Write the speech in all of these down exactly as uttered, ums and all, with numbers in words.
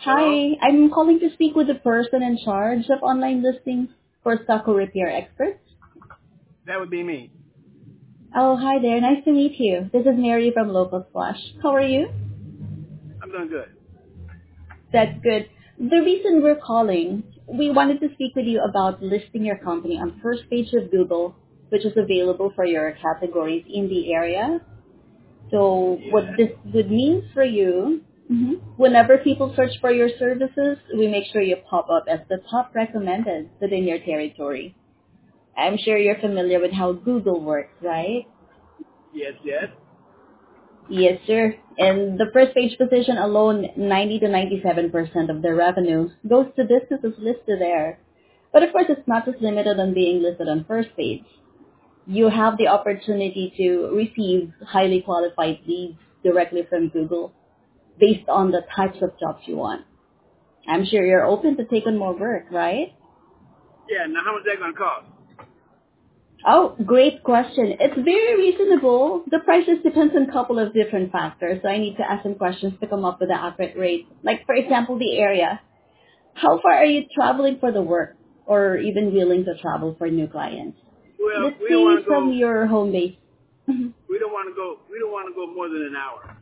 Hello? Hi, I'm calling to speak with the person in charge of online listings for Stucco Repair Experts. That would be me. Oh, hi there. Nice to meet you. This is Mary from Local Splash. How are you? I'm doing good. That's good. The reason we're calling, we wanted to speak with you about listing your company on first page of Google, which is available for your categories in the area. So what Yeah. this would mean for you, mhm, whenever people search for your services, we make sure you pop up as the top recommended within your territory. I'm sure you're familiar with how Google works, right? Yes, yes. Yes, sir. And the first page position alone, ninety to ninety-seven percent of the revenue goes to businesses listed there. But of course, it's not just limited on being listed on first page. You have the opportunity to receive highly qualified leads directly from Google based on the types of jobs you want. I'm sure you're open to take on more work, right? Yeah, now how much that going to cost? Oh, great question. It's very reasonable. The prices depends on a couple of different factors, so I need to ask some questions to come up with an accurate rate. Like, for example, the area. How far are you traveling for the work or even willing to travel for new clients? Well, Let's we don't say want to from go, your home base. Mhm. we don't want to go, we don't want to go more than an hour.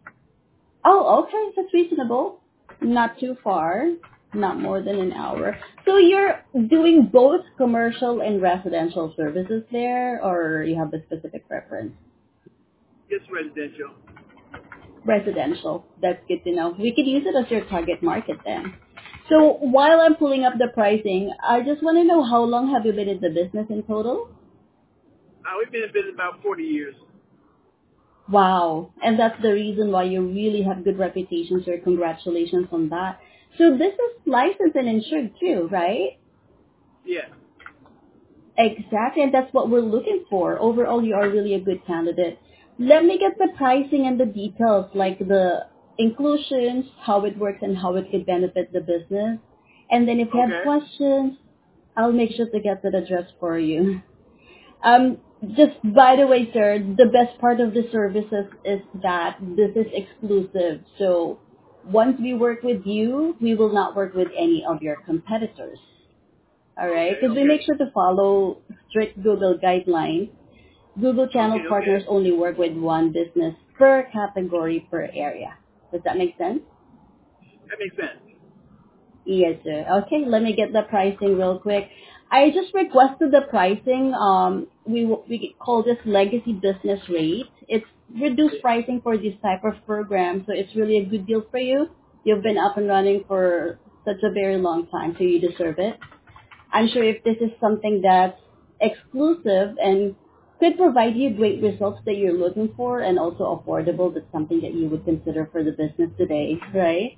Oh, okay. That's reasonable. Not too far. Not more than an hour. So you're doing both commercial and residential services there, or you have a specific preference? Just residential. Residential. That's good to know. We could use it as your target market then. So while I'm pulling up the pricing, I just want to know how long have you been in the business in total? Uh, we've been in business about forty years. Wow. And that's the reason why you really have good reputation, sir. Congratulations on that. So this is licensed and insured too, right? Yes. Exactly, and that's what we're looking for. Overall, you are really a good candidate. Let me get the pricing and the details, like the inclusions, how it works, and how it could benefit the business. And then if you have Okay. questions, I'll make sure to get that addressed for you. Um, just by the way, sir, the best part of the services is that this is exclusive. So once we work with you, we will not work with any of your competitors. All right, Okay, because we okay. make sure to follow strict Google guidelines. Google channel Okay, okay. partners only work with one business per category per area. Does that make sense? That makes sense. Yes, sir. Okay, let me get the pricing real quick. I just requested the pricing. Um, we w- we call this legacy business rate. It's reduced pricing for this type of program, so it's really a good deal for you. You've been up and running for such a very long time, so you deserve it. I'm sure if this is something that's exclusive and could provide you great results that you're looking for and also affordable, that's something that you would consider for the business today, right?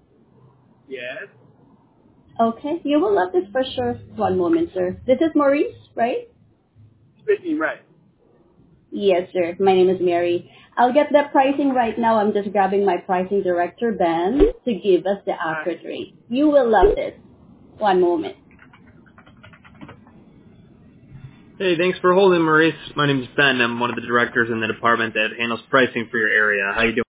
Yes. Okay, you will love this for sure. One moment, sir. This is Maurice, right? Speaking right. Yes, sir. My name is Mary. I'll get that pricing right now. I'm just grabbing my pricing director, Ben, to give us the All right. accurate rate. You will love this. One moment. Hey, thanks for holding, Maurice. My name is Ben. I'm one of the directors in the department that handles pricing for your area. How you doing?